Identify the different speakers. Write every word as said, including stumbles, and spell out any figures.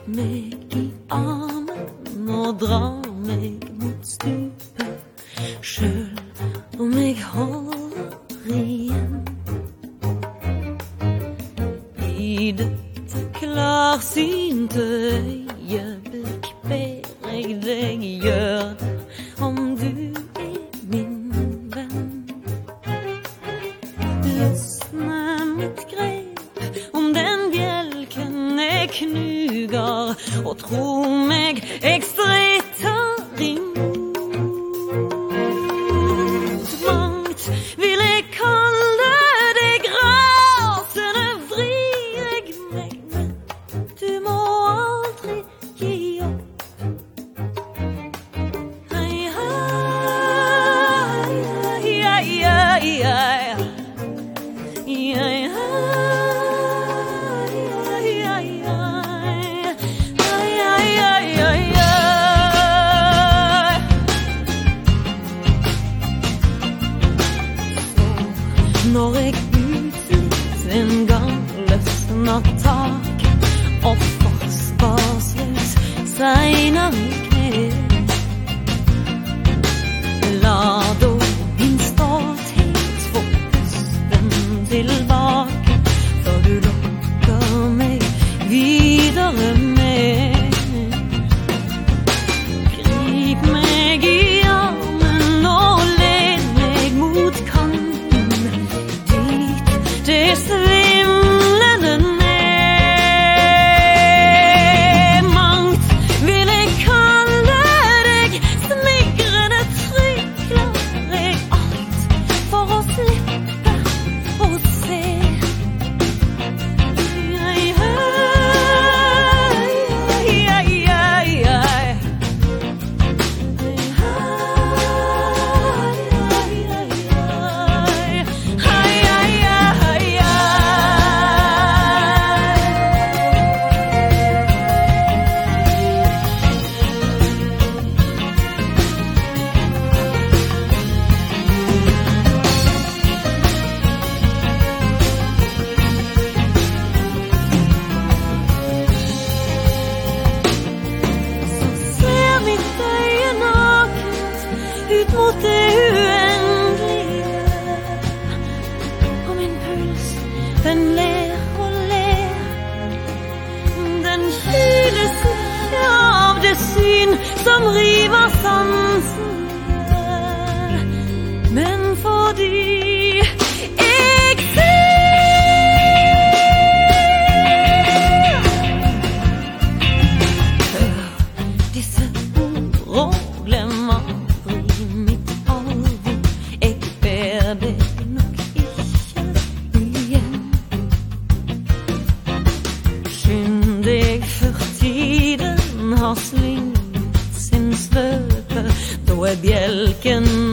Speaker 1: meg i armen og drar meg mot stupet, selv om jeg holder igjen. I dette klarsynte øyeblikk ber jeg deg gjør det, om du er min venn. Løsne mitt grep om den bjelken jeg knuger, og tro meg, jeg stritter imot. Mangt vil jeg kalle deg rasende, vrir jeg meg, men du må aldri gi opp. Hei, hei, hei, hei, hei, hei, når jeg utslitt en gang løsner taket og forsvarsløs segner i kne, la da min stolthet få pusten tilbake, før du lokker meg videre med. Grip meg i armen og led meg mot kanten, det svimlende ned. Mangt vil jeg kalle deg, smigrende trykler jeg alt for å slippe å se. Hei, hei, hei, hei, hei. Ut mot det uendelige, og min puls, den ler og ler. Den kyles ikke av det syn som river sansene, men fordi jeg ser. Hør disse ord og glemmer mitt alvor, jeg ber deg nok ikke igjen. Skynd deg før tiden har svingt sin svøpe, da er bjelken